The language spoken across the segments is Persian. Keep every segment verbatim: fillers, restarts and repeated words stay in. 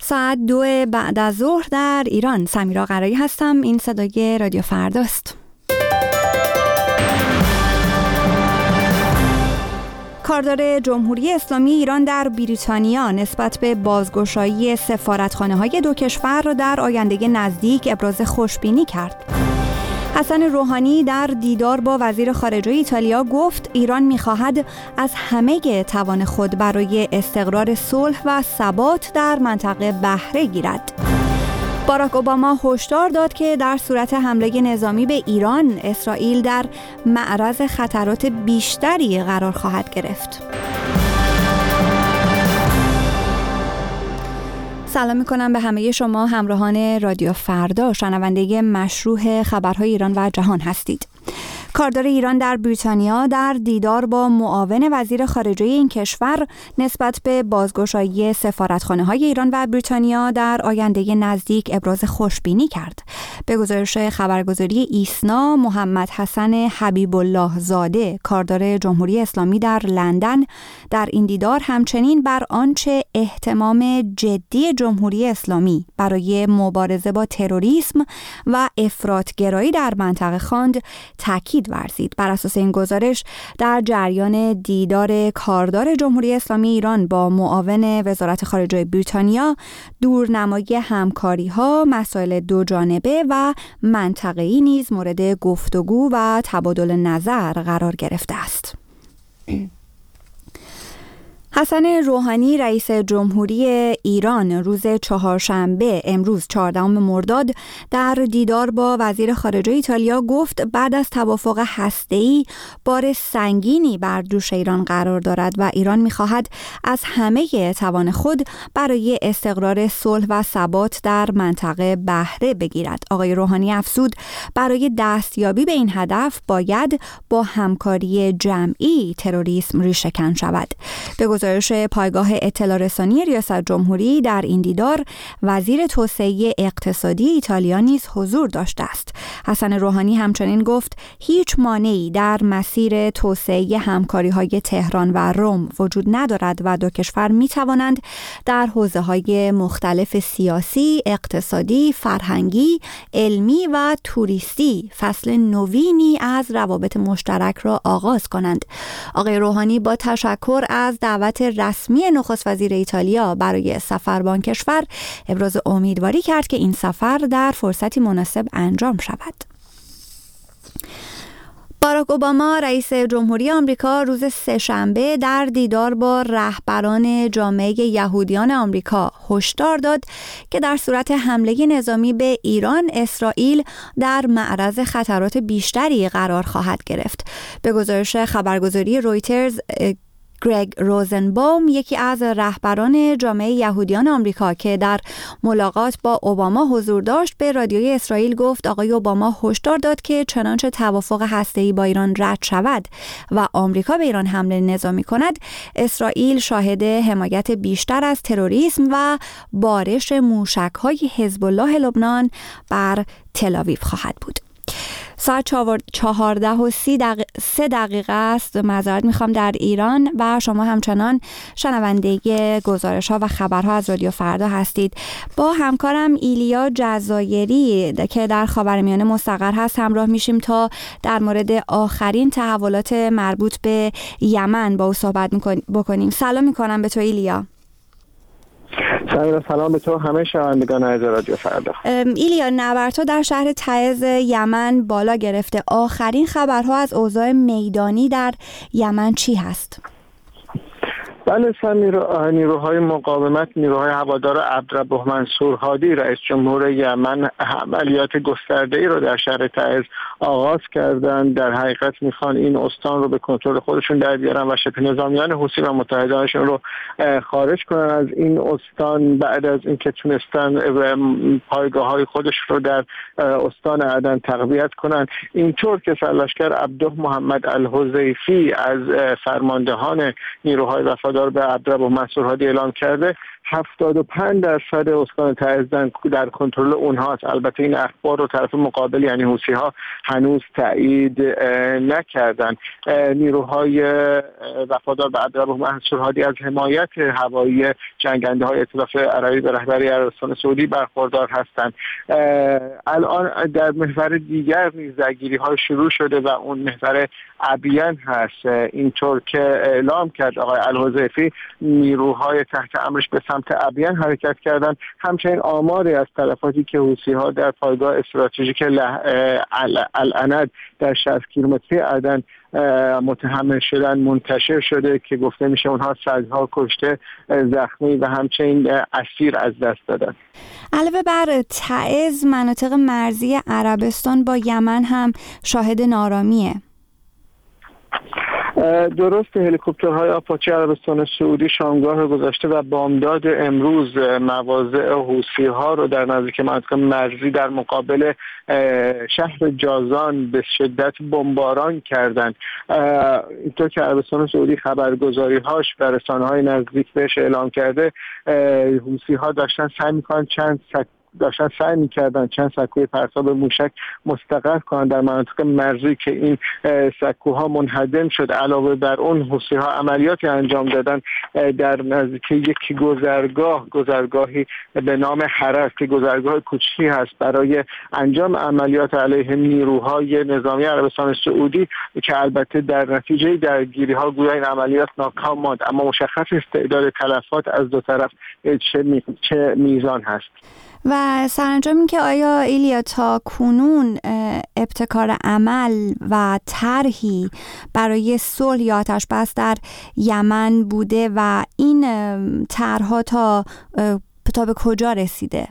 ساعت دو بعد از ظهر در ایران. سمیرا قرایی هستم. این صدای رادیو فرداست. کاردار جمهوری اسلامی ایران در بریتانیا نسبت به بازگشایی سفارتخانه‌های دو کشور را در آینده نزدیک ابراز خوشبینی کرد. حسن روحانی در دیدار با وزیر خارجه ایتالیا گفت ایران می‌خواهد از همه توان خود برای استقرار صلح و ثبات در منطقه بهره گیرد. باراک اوباما هشدار داد که در صورت حمله نظامی به ایران، اسرائیل در معرض خطرات بیشتری قرار خواهد گرفت. سلام میکنم به همه شما همراهان رادیو فردا، شنونده مشروع خبرهای ایران و جهان هستید. کاردار ایران در بریتانیا در دیدار با معاون وزیر خارجه این کشور نسبت به بازگشایی سفارتخانه‌های ایران و بریتانیا در آینده نزدیک ابراز خوشبینی کرد. به گزارش خبرگزاری ایسنا، محمد حسن حبیب الله زاده، کاردار جمهوری اسلامی در لندن، در این دیدار همچنین بر آنچه اهتمام جدی جمهوری اسلامی برای مبارزه با تروریسم و افراط‌گرایی در منطقه خواند، تاکید ورزید. بر اساس این گزارش در جریان دیدار کاردار جمهوری اسلامی ایران با معاون وزارت خارجه بریتانیا، دورنمایی همکاری‌ها، مسائل دو جانبه و منطقه‌ای نیز مورد گفتگو و تبادل نظر قرار گرفته است. حسن روحانی رئیس جمهوری ایران روز چهارشنبه امروز چهاردهم مرداد در دیدار با وزیر خارجه ایتالیا گفت بعد از توافق هسته‌ای بار سنگینی بر دوش ایران قرار دارد و ایران می‌خواهد از همه توان خود برای استقرار صلح و ثبات در منطقه بهره بگیرد. آقای روحانی افزود برای دستیابی به این هدف باید با همکاری جمعی تروریسم ریشه‌کن شود. به گزارش پایگاه اطلاع رسانی ریاست جمهوری در این دیدار وزیر توسعه اقتصادی ایتالیا نیز حضور داشته است. حسن روحانی همچنین گفت هیچ مانعی در مسیر توسعه همکاری‌های تهران و روم وجود ندارد و دو کشور می‌توانند در حوزه‌های مختلف سیاسی، اقتصادی، فرهنگی، علمی و توریستی فصل نوینی از روابط مشترک را آغاز کنند. آقای روحانی با تشکر از دعوت رسمی نخست وزیر ایتالیا برای سفر به آن کشور ابراز امیدواری کرد که این سفر در فرصتی مناسب انجام شود. باراک اوباما رئیس جمهوری آمریکا روز سه‌شنبه در دیدار با رهبران جامعه یهودیان آمریکا هشدار داد که در صورت حمله نظامی به ایران، اسرائیل در معرض خطرات بیشتری قرار خواهد گرفت. به گزارش خبرگزاری رویترز، گرگ روزنباوم، یکی از رهبران جامعه یهودیان آمریکا که در ملاقات با اوباما حضور داشت، به رادیوی اسرائیل گفت آقای اوباما هشدار داد که چنانچه توافق هسته‌ای با ایران رد شود و آمریکا به ایران حمله نظامی کند، اسرائیل شاهد حمایت بیشتر از تروریسم و بارش موشک‌های حزب الله لبنان بر تل‌آویو خواهد بود. ساعت چهارده و سی دقیقه سه دقیقه است، معذرت میخوام، در ایران و شما همچنان شنونده گزارش ها و خبرها از رادیو فردا هستید. با همکارم ایلیا جزایری که در خاورمیانه مستقر هست همراه میشیم تا در مورد آخرین تحولات مربوط به یمن با او صحبت بکنیم. سلام میکنم به تو ایلیا. سلام سلام به تو همه شنوندگان عزیز رادیو فردا. ایلیا، نبردها در شهر تعز یمن بالا گرفته. آخرین خبرها از اوضاع میدانی در یمن چی هست؟ بله سمیرا، نیروهای مقاومت، نیروهای هوادار عبدالرب منصور هادی رئیس جمهور یمن عملیات گسترده‌ای رو در شهر تعز آغاز کردند. در حقیقت میخوان این استان رو به کنترل خودشون در بیارن و شبه نظامیان حوثی و متحدانشون رو خارج کنن از این استان بعد از اینکه تونستن پایگاه‌های خودش رو در استان عدن تقویت کنن. اینطور که سرلشکر عبده محمد الحذیفی از فرماندهان نیروهای وفادار به عبدالرب منصور هادی اعلام کرده، هفتاد و پنج درصد استان تعز در کنترل اونهاست. البته این اخبار رو طرف مقابل یعنی حوثی‌ها هنوز تایید نکردن. نیروهای وفادار به عبدالله منصور هادی از حمایت هوایی جنگنده های ائتلاف عربی به رهبری عربستان سعودی برخوردار هستند. الان در محور دیگر نیز درگیری‌ها شروع شده و اون محور ابین هست. اینطور که اعلام کرد آقای الحذیفی، نیروهای تحت امرش به سمت ابین حرکت کردند. همچنین آماری از تلفاتی که حوثی‌ها در پایگاه استراتژیک العنب در شصت کیلومتری عدن متحمل شدن منتشر شده که گفته میشه اونها صدها کشته، زخمی و همچنین اسیر از دست دادن. علاوه بر تعز، مناطق مرزی عربستان با یمن هم شاهد نارامیه. درست، هلیکوپترهای آپاچی عربستان سعودی شامگاه گذشته و بامداد امروز مواضع حوثی‌ها رو در نزدیک مناطق مرزی در مقابل شهر جازان به شدت بمباران کردند. اینطور که عربستان سعودی خبرگزاری‌هاش به رسانه‌های نزدیک بهش اعلام کرده، حوثی‌ها داشتن سعی می‌کنن چند سک داشتن سعی می‌کردن چند سکوی پرتاب موشک مستقر کنند در مناطق مرزی که این سکوها منهدم شد. علاوه بر اون حوثی‌ها عملیاتی انجام دادن در نزدیک یک گذرگاه گذرگاهی به نام حرس که گذرگاه کوچکی هست برای انجام عملیات علیه نیروهای نظامی عربستان سعودی که البته در نتیجه درگیری‌ها گویا این عملیات ناکام ماند، اما مشخص است تعداد تلفات از دو طرف چه, می... چه میزان هست. و سرانجام این که آیا ایلیا تا کنون ابتکار عمل و طرحی برای صلح یا آتش‌بس در یمن بوده و این طرح‌ها تا تا به کجا رسیده؟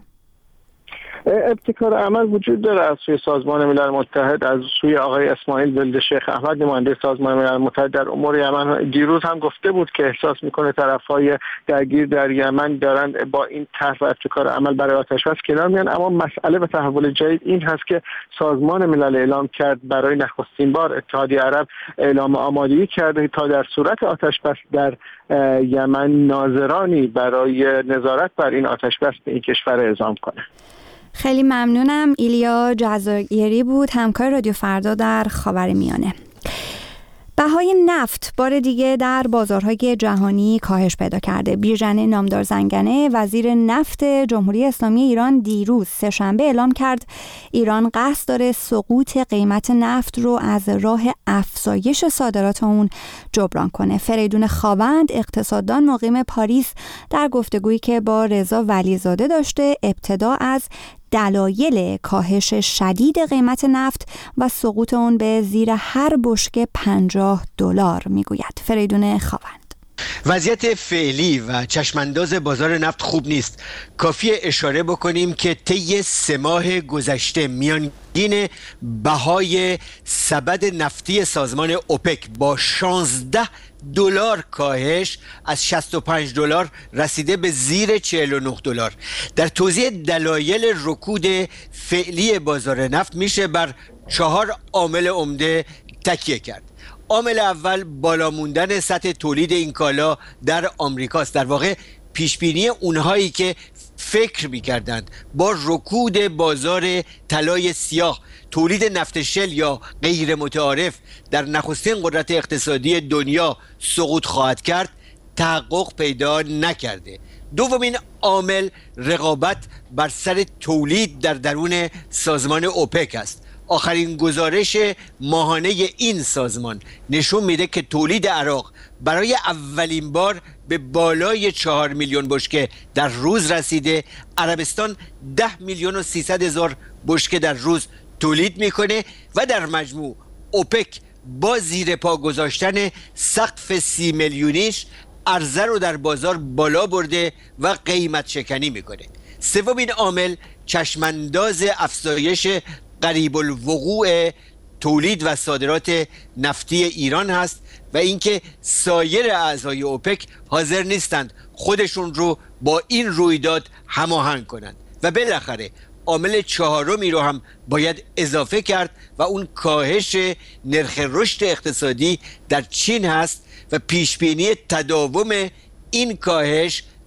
ابتکار عمل وجود داره از سوی سازمان ملل متحد، از سوی آقای اسماعیل ولد شیخ احمد نماینده سازمان ملل متحد در امور یمن. دیروز هم گفته بود که احساس میکنه طرفهای درگیر در یمن دارن با این طرح و ابتکار عمل برای آتش‌بس کنار میان. اما مسئله و تحول جدید این هست که سازمان ملل اعلام کرد برای نخستین بار اتحادیه عرب اعلام آمادگی کرده تا در صورت آتش‌بس در یمن ناظرانی برای نظارت بر این آتش‌بس به این کشور اعزام کنه. خیلی ممنونم. ایلیا جزایری بود، همکار رادیو فردا در خاورمیانه. بهای نفت بار دیگه در بازارهای جهانی کاهش پیدا کرده. بیژن نامدار زنگنه، وزیر نفت جمهوری اسلامی ایران، دیروز سه‌شنبه اعلام کرد ایران قصد داره سقوط قیمت نفت رو از راه افزایش صادرات اون جبران کنه. فریدون خاوند، اقتصاددان مقیم پاریس، در گفتگویی که با رضا ولیزاده داشته، ابتدا از دلایل کاهش شدید قیمت نفت و سقوط اون به زیر هر بشکه پنجاه دلار میگوید. فریدون خاوند: وضعیت فعلی و چشمانداز بازار نفت خوب نیست. کافی اشاره بکنیم که طی سه ماه گذشته میانگین بهای سبد نفتی سازمان اوپک با شانزده دلار کاهش از شصت و پنج دلار رسیده به زیر چهل و نه دلار. در توضیح دلایل رکود فعلی بازار نفت میشه بر چهار عامل عمده تکیه کرد. عامل اول بالا موندن سطح تولید این کالا در آمریکاست. در واقع پیشبینی اونهایی که فکر می‌کردند با رکود بازار طلای سیاه تولید نفت شل یا غیر متعارف در نخستین قدرت اقتصادی دنیا سقوط خواهد کرد تحقق پیدا نکرده. دومین عامل رقابت بر سر تولید در درون سازمان اوپک است. آخرین گزارش ماهانه این سازمان نشون میده که تولید عراق برای اولین بار به بالای چهار میلیون بشکه در روز رسیده. عربستان ده میلیون و سیصد هزار بشکه در روز تولید میکنه و در مجموع اوپک با زیر پا گذاشتن سقف سی میلیونیش عرضه رو در بازار بالا برده و قیمت شکنی میکنه. سومین عامل چشمانداز افزایش قریب الوقوع تولید و صادرات نفتی ایران هست و اینکه سایر اعضای اوپک حاضر نیستند خودشون رو با این رویداد هماهنگ کنند. و بالاخره عامل چهارمی رو هم باید اضافه کرد و اون کاهش نرخ رشد اقتصادی در چین هست و پیشبینی تداوم این کاهش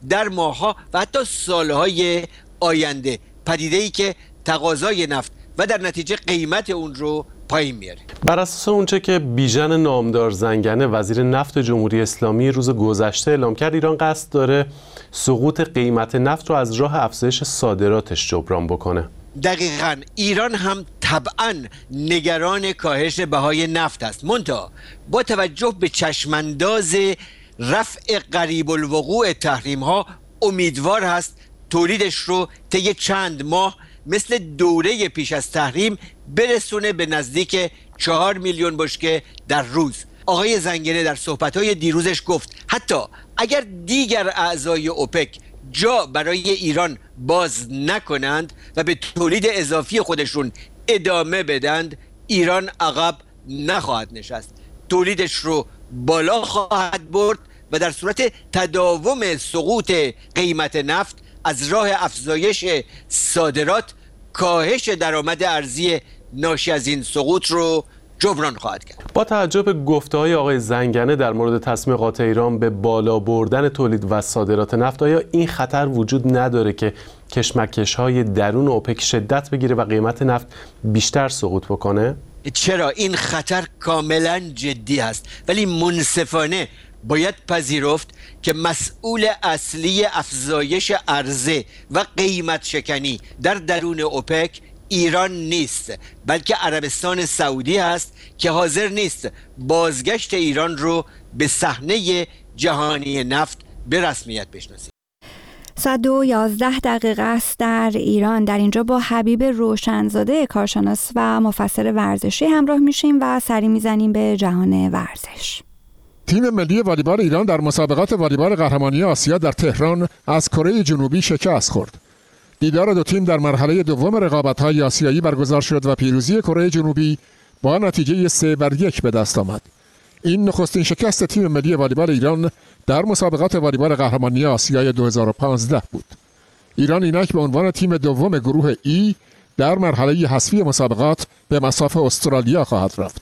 در ماه‌ها و حتی سالهای آینده، پدیده‌ای که تقاضای نفت و در نتیجه قیمت اون رو پایین میاره. بر اساس اونچه که بیژن نامدار زنگنه وزیر نفت جمهوری اسلامی روز گذشته اعلام کرد، ایران قصد داره سقوط قیمت نفت رو از راه افزایش صادراتش جبران بکنه. دقیقاً ایران هم طبعاً نگران کاهش بهای نفت است، منتها با توجه به چشمانداز رفع قریب الوقوع تحریم ها امیدوار هست تولیدش رو طی چند ماه مثل دوره پیش از تحریم برسونه به نزدیک چهار میلیون بشکه در روز. آقای زنگنه در صحبت‌های دیروزش گفت حتی اگر دیگر اعضای اوپک جا برای ایران باز نکنند و به تولید اضافی خودشون ادامه بدند، ایران عقب نخواهد نشست، تولیدش رو بالا خواهد برد و در صورت تداوم سقوط قیمت نفت از راه افزایش صادرات کاهش درآمد ارزی ناشی از این سقوط رو جبران خواهد کرد. با توجه به گفته‌های آقای زنگنه در مورد تصمیم قاطع ایران به بالا بردن تولید و صادرات نفت، آیا این خطر وجود نداره که کشمکش‌های درون اوپک شدت بگیره و قیمت نفت بیشتر سقوط بکنه؟ چرا؟ این خطر کاملا جدی است، ولی منصفانه باید پذیرفت که مسئول اصلی افزایش عرضه و قیمت شکنی در درون اوپک ایران نیست، بلکه عربستان سعودی است که حاضر نیست بازگشت ایران رو به صحنه جهانی نفت به رسمیت بشناسید. صد و یازده دقیقه است در ایران. در اینجا با حبیب روشنزاده کارشناس و مفسر ورزشی همراه میشیم و سری میزنیم به جهان ورزش. تیم ملی والیبال ایران در مسابقات والیبال قهرمانی آسیا در تهران از کره جنوبی شکست خورد. دیدار دو تیم در مرحله دوم رقابت‌های آسیایی برگزار شد و پیروزی کره جنوبی با نتیجه سه بر یک به دست آمد. این نخستین شکست تیم ملی والیبال ایران در مسابقات والیبال قهرمانی آسیای دو هزار و پانزده بود. ایران اینک به عنوان تیم دوم گروه ای در مرحله حذفی مسابقات به مصاف استرالیا خواهد رفت.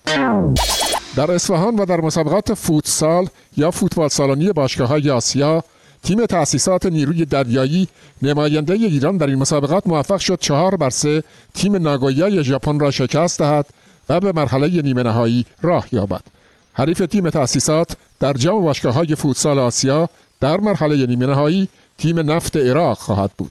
در اصفهان و در مسابقات فوتسال یا فوتبال سالنی باشگاه‌های آسیا، تیم تأسیسات نیروی دریایی نماینده ایران در این مسابقات موفق شد چهار بر سه تیم ناگویا ژاپن را شکست دهد و به مرحله نیمه نهایی راه یابد. حریف تیم تأسیسات در جام باشگاه‌های فوتسال آسیا در مرحله نیمه نهایی تیم نفت عراق خواهد بود.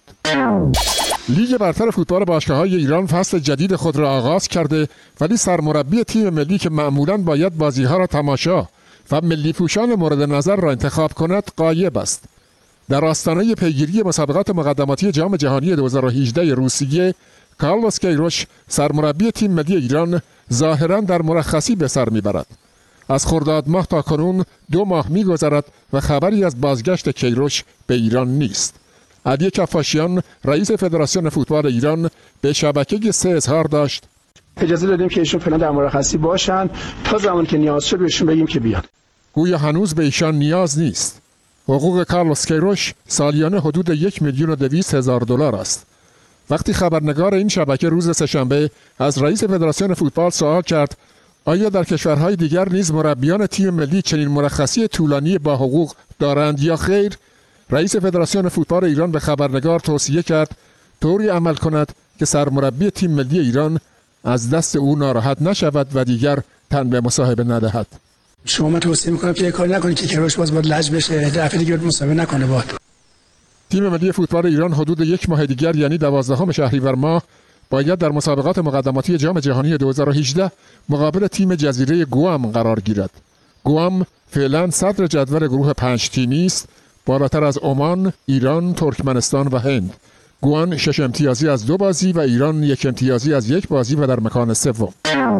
لیگ برتر فوتبال باشگاه‌های ایران فصل جدید خود را آغاز کرده، ولی سرمربی تیم ملی که معمولاً باید بازی‌ها را تماشا و ملی پوشان مورد نظر را انتخاب کند غایب است. در آستانه پیگیری مسابقات مقدماتی جام جهانی دو هزار و هجده روسیه، کارلوس کیروش سرمربی تیم ملی ایران ظاهراً در مرخصی به سر میبرد. از خرداد ماه تا کنون دو ماه میگذرد و خبری از بازگشت کیروش به ایران نیست. علی کفاشیان رئیس فدراسیون فوتبال ایران به شبکه سه اظهار داشت: اجازه دادیم که ایشون فعلا در مرخصی باشن تا زمانی که نیاز شد بهشون بگیم که بیان. گویا هنوز به ایشان نیاز نیست. حقوق کارلوس کیروش سالیانه حدود یک میلیون و دویست هزار دلار است. وقتی خبرنگار این شبکه روز سه‌شنبه از رئیس فدراسیون فوتبال سوال کرد آیا در کشورهای دیگر نیز مربیان تیم ملی چنین مرخصی طولانی با حقوق دارند یا خیر، رئیس فدراسیون فوتبال ایران به خبرنگار توصیه کرد طوری عمل کند که سرمربی تیم ملی ایران از دست او ناراحت نشود و دیگر تن به مصاحبه ندهد. شما من توصیه میکنم که کاری نکنید که کیروش باز باید لج بشه، دفعه دیگه مصاحبه نکنه باید. تیم ملی فوتبال ایران حدود یک ماه دیگر یعنی دوازدهم شهریور ماه باید در مسابقات مقدماتی جام جهانی دو هزار و هجده مقابل تیم جزیره گوام قرار گیرد. گوام فعلا صدر جدول گروه پنج تیمی است، بالاتر از عمان، ایران، ترکمنستان و هند. گوام شش امتیازی از دو بازی و ایران یک امتیازی از یک بازی و در مکان سوم.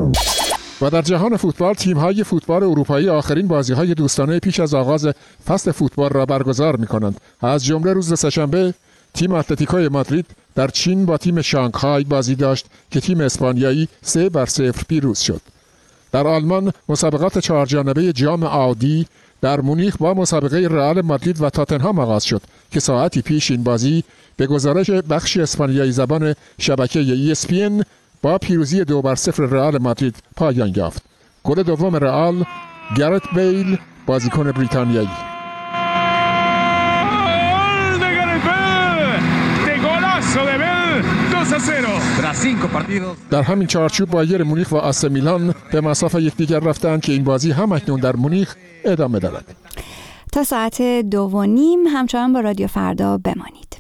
و در جهان فوتبال تیم‌های فوتبال اروپایی آخرین بازی‌های دوستانه پیش از آغاز فصل فوتبال را برگزار می‌کنند. از جمله روز سه‌شنبه تیم اتلتیکو مادرید در چین با تیم شانگهای بازی داشت که تیم اسپانیایی سه بر صفر پیروز شد. در آلمان مسابقات چهارجانبه جام آودی در مونیخ با مسابقه رئال مادرید و تاتنهام آغاز شد که ساعتی پیش این بازی به گزارش بخش اسپانیایی زبان شبکه ای اس پی ان با پیروزی دو بر صفر رئال مادرید پایان یافت. گل دوم رئال گرت بیل بازیکن بریتانیایی. در همین چارچوب بایر مونیخ و آس میلان به مسافه یکدیگر رفتند که این بازی هم اکنون در مونیخ ادامه دارد. تا ساعت دو و نیم همچنان با رادیو فردا بمانید.